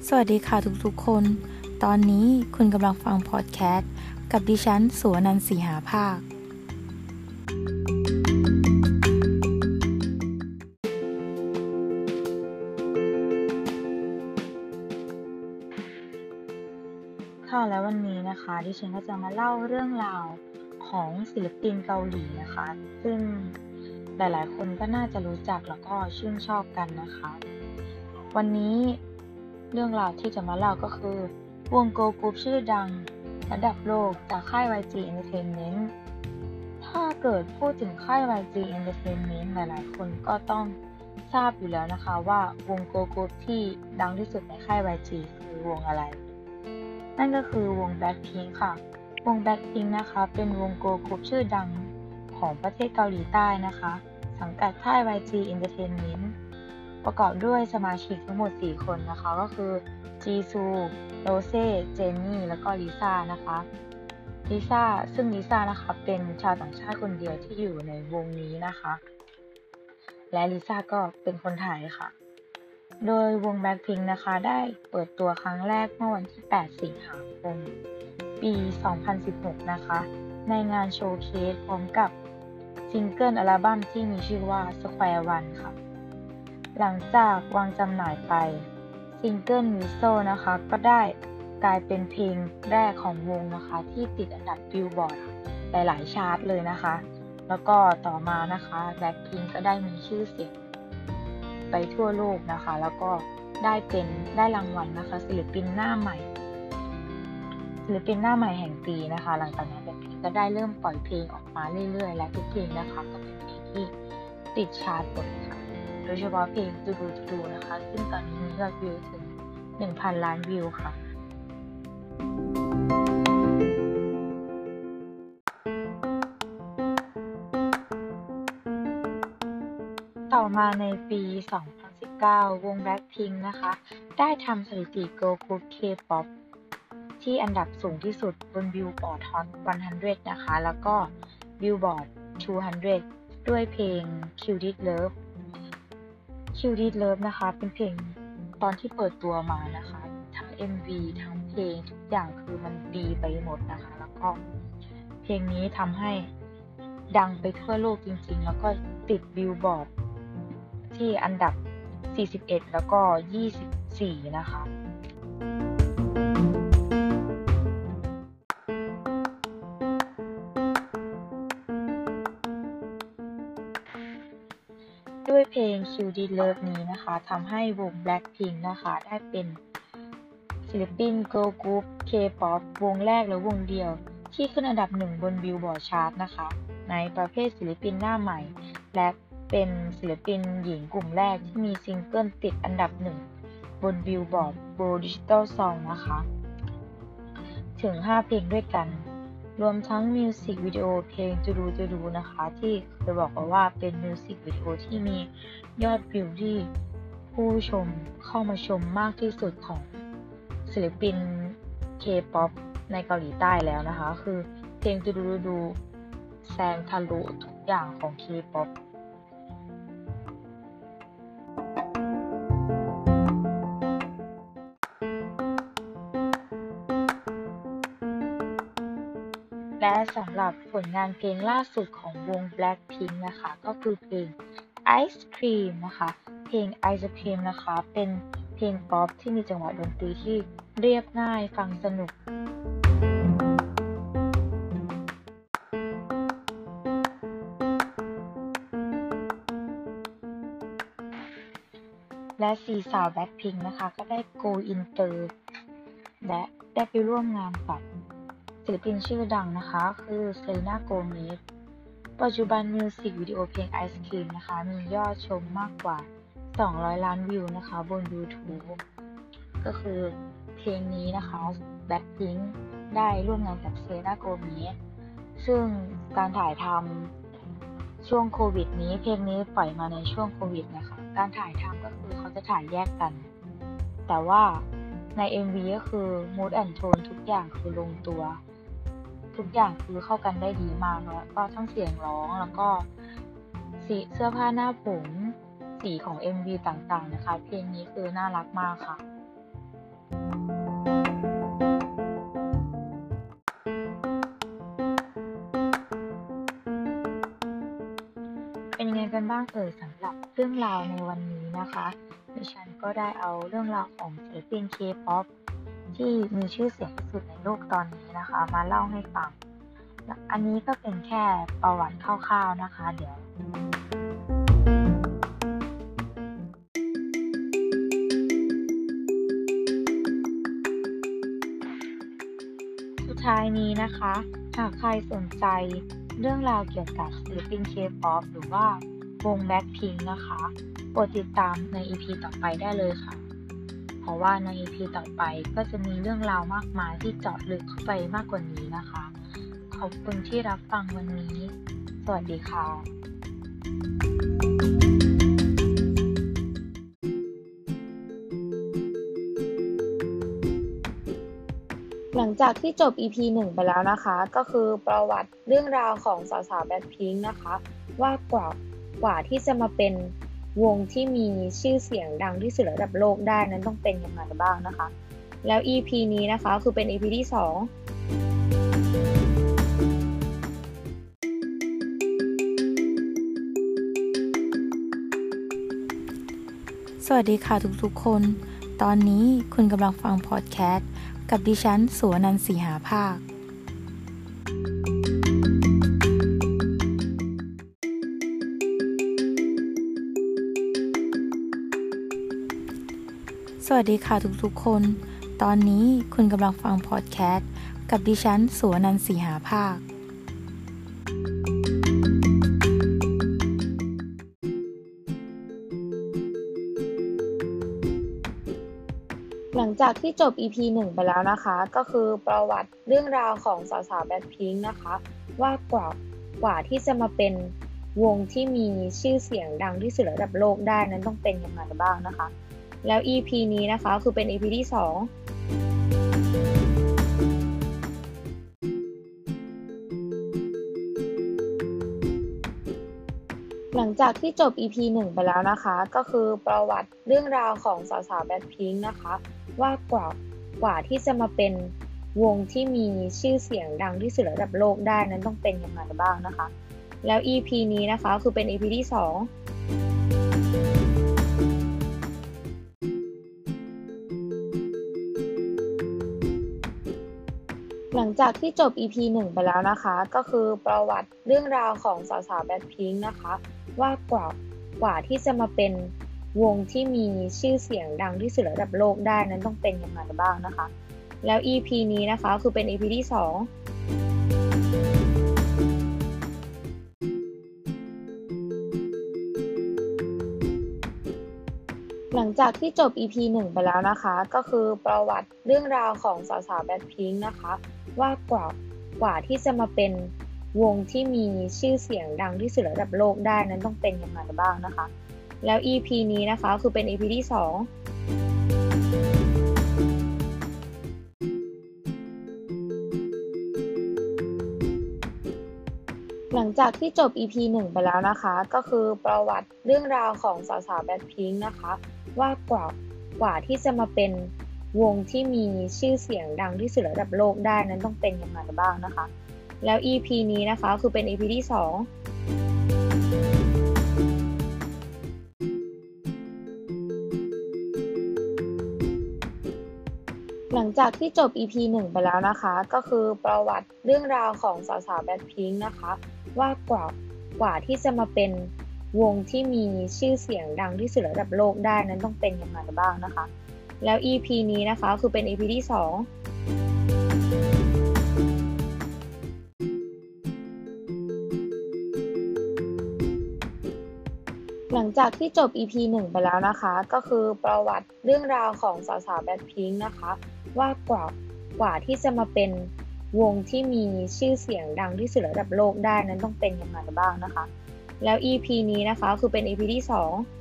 สวัสดีค่ะทุกๆคน ตอนนี้คุณกำลังฟังพอดแคสต์กับดิฉันสุวรรณันท์ศรีหาภาคค่ะและวันนี้นะคะดิฉันก็จะมาเล่าเรื่องราวของศิลปินเกาหลีนะคะซึ่งหลายๆคนก็น่าจะรู้จักแล้วก็ชื่นชอบกันนะคะวันนี้เรื่องราวที่จะมาเล่าก็คือวง girl group ชื่อดังระดับโลกจากค่าย YG Entertainment ถ้าเกิดพูดถึงค่าย YG Entertainment หลายๆคนก็ต้องทราบอยู่แล้วนะคะว่าวง girl group ที่ดังที่สุดในค่าย YG คือวงอะไรนั่นก็คือวง Blackpink ค่ะวง Blackpink นะคะเป็นวง girl group ชื่อดังของประเทศเกาหลีใต้นะคะสังกัดค่าย YG Entertainment ประกอบด้วยสมาชิกทั้งหมด4คนนะคะก็คือจีซูโรเซ่เจนนี่แล้วก็ลิซ่านะคะลิซ่านะคะเป็นชาวต่างชาติคนเดียวที่อยู่ในวงนี้นะคะและลิซ่าก็เป็นคนไทยค่ะโดยวง Blackpink นะคะได้เปิดตัวครั้งแรกเมื่อวันที่8 สิงหาคมปี 2016 นะคะในงานโชว์เคสพร้อมกับซิงเกิลอัลบั้มที่มีชื่อว่า Square One ค่ะหลังจากวางจำหน่ายไปซิงเกิล Whistle นะคะก็ได้กลายเป็นเพลงแรกของวงนะคะที่ติดอันดับบิลบอร์ดหลายๆชาร์ตเลยนะคะแล้วก็ต่อมานะคะ Blackpink ก็ได้มีชื่อเสียงไปทั่วโลกนะคะแล้วก็ได้รางวัลนะคะศิลปินหน้าใหม่แห่งปีนะคะหลังจากนั้น Blackpink ก็ได้เริ่มปล่อยเพลงออกมาเรื่อยๆและทุกเพลงนะคะก็เป็นเพลงที่ติดชาร์ตหมดเลยค่ะโดยเฉพาะเพลงดูนะคะซึ่งตอนนี้มียอดวิวถึง 1,000 ล้านวิวค่ะต่อมาในปี 2019 วง Blackpink นะคะได้ทำสถิติ Girl Group K-pop ที่อันดับสูงที่สุดบน Billboard Hot 100 นะคะแล้วก็ Billboard 200 ด้วยเพลง Cute Love นะคะเป็นเพลงตอนที่เปิดตัวมานะคะทั้ง MV ทั้งเพลงทุกอย่างคือมันดีไปหมดนะคะแล้วก็เพลงนี้ทำให้ดังไปทั่วโลกจริงๆแล้วก็ติด Billboard ที่อันดับ 41 แล้วก็ 24 นะคะด้วยเพลง Cute Love นี้นะคะทำให้วง Blackpink นะคะได้เป็นศิลปิน Girl Group K-pop วงแรกและวงเดียวที่ขึ้นอันดับ 1 บน Billboard Chart นะคะในประเภทศิลปินหน้าใหม่และเป็นศิลปินหญิงกลุ่มแรกที่มีซิงเกิลติดอันดับ 1 บน Billboard World Digital Song นะคะถึง 5 เพลงด้วยกันรวมทั้งมิวสิกวิดีโอเพลงจะดูนะคะที่เคยบอกว่าเป็นมิวสิกวิดีโอที่มียอดวิวที่ผู้ชมเข้ามาชมมากที่สุดของศิลปิน K-pop ในเกาหลีใต้แล้วนะคะคือเพลงดูแซงทะลุทุกอย่างของ K-popและสำหรับผลงานเพลงล่าสุดของวง Blackpink นะคะก็คือเพลง Ice Cream นะคะเพลง Ice Cream นะคะเป็นเพลงป๊อปที่มีจังหวะดนตรีที่เรียบง่ายฟังสนุกและ4 สาว Blackpink นะคะก็ได้ Go Inter และได้ไปร่วมงานกับศิลปินชื่อดังนะคะคือเซเลน่าโกเมซปัจจุบันมิวสิกวิดีโอเพลง Ice Cream นะคะมียอดชมมากกว่า200 ล้านวิวนะคะบน YouTube ก็คือเพลงนี้นะคะ Blackpink ได้ร่วมงานกับเซเลน่าโกเมซซึ่งการถ่ายทำช่วงโควิดนี้เพลงนี้ปล่อยมาในช่วงโควิดนะคะการถ่ายทำก็คือเขาจะถ่ายแยกกันแต่ว่าใน MV ก็คือ Mood and Tone ทุกอย่างคือลงตัวทุกอย่างคือเข้ากันได้ดีมากแล้วก็ทั้งเสียงร้องแล้วก็สีเสื้อผ้าหน้าผมสีของ MV ต่างๆนะคะเพลงนี้คือน่ารักมากค่ะเป็นยังไงกันบ้างสำหรับเรื่องราวในวันนี้นะคะดิฉันก็ได้เอาเรื่องราวของศิลปิน K-pop ที่มีชื่อเสียงที่สุดในโลกตอนนี้นะคะมาเล่าให้ฟังอันนี้ก็เป็นแค่ประวัติคร่าวๆนะคะเดี๋ยวสุดท้ายนี้นะคะหากใครสนใจเรื่องราวเกี่ยวกับศิลปิน K-pop หรือว่าวง Blackpink นะคะโปรดติดตามใน EP ต่อไปได้เลยค่ะเพราะว่าใน EP ต่อไปก็จะมีเรื่องราวมากมายที่เจาะลึกเข้าไปมากกว่านี้นะคะขอบคุณที่รับฟังวันนี้สวัสดีค่ะหลังจากที่จบ EP 1 ไปแล้วนะคะก็คือประวัติเรื่องราวของสาวๆ Blackpink นะคะว่ากว่าที่จะมาเป็นวงที่มีชื่อเสียงดังที่สุดระดับโลกได้นั้นต้องเป็นยังไงบ้างนะคะแล้ว EP นี้นะคะคือเป็น EP ที่ 2 สวัสดีค่ะทุกๆคนตอนนี้คุณกำลังฟังพอดแคสต์กับดิฉันสุวรรณันท์ ศรีหาภาคสวัสดีค่ะทุกๆคนตอนนี้คุณกำลังฟังพอดแคสต์กับดิฉันสุวรรณันท์ ศรีหาภาคหลังจากที่จบ EP 1 ไปแล้วนะคะก็คือประวัติเรื่องราวของสาวๆ Blackpink นะคะว่ากว่าที่จะมาเป็นวงที่มีชื่อเสียงดังที่สุดระดับโลกได้นั้นต้องเป็นยังไงบ้างนะคะแล้ว EP นี้นะคะคือเป็น EP ที่ 2หลังจากที่จบ EP 1 ไปแล้วนะคะก็คือประวัติเรื่องราวของสาวๆ Blackpink นะคะว่ากว่าที่จะมาเป็นวงที่มีชื่อเสียงดังที่สุดระดับโลกได้นั้นต้องเป็นยังไงบ้างนะคะแล้ว EP นี้นะคะคือเป็น EP ที่ 2หลังจากที่จบ EP 1 ไปแล้วนะคะก็คือประวัติเรื่องราวของสาวๆ Blackpink นะคะว่ากว่าที่จะมาเป็นวงที่มีชื่อเสียงดังที่สุดระดับโลกได้นั้นต้องเป็นยังไงบ้างนะคะแล้ว EP นี้นะคะคือเป็น EP ที่ 2หลังจากที่จบ EP 1 ไปแล้วนะคะก็คือประวัติเรื่องราวของสาวๆ Blackpink นะคะว่ากว่าที่จะมาเป็นวงที่มีชื่อเสียงดังที่สุดระดับโลกได้นั้นต้องเป็นยังไงบ้างนะคะแล้ว EP นี้นะคะคือเป็น EP ที่ 2หลังจากที่จบ EP 1 ไปแล้วนะคะก็คือประวัติเรื่องราวของสาวๆ Blackpink นะคะว่ากว่าที่จะมาเป็นวงที่มีชื่อเสียงดังที่สุดระดับโลกได้นั้นต้องเป็นยังไงบ้างนะคะแล้ว EP นี้นะคะคือเป็น EP ที่ 2หลังจากที่จบ EP 1 ไปแล้วนะคะก็คือประวัติเรื่องราวของสาวๆ Blackpink นะคะว่ากว่าที่จะมาเป็นวงที่มีชื่อเสียงดังที่สุดระดับโลกได้นั้นต้องเป็นยังไงบ้างนะคะแล้ว EP นี้นะคะคือเป็น EP ที่ 2หลังจากที่จบ EP 1 ไปแล้วนะคะก็คือประวัติเรื่องราวของสาวๆ Blackpink นะคะว่ากว่าที่จะมาเป็นวงที่มีชื่อเสียงดังที่สุดระดับโลกได้นั้นต้องเป็นยังไงบ้างนะคะแล้ว EP นี้นะคะคือเป็น EP ที่ 2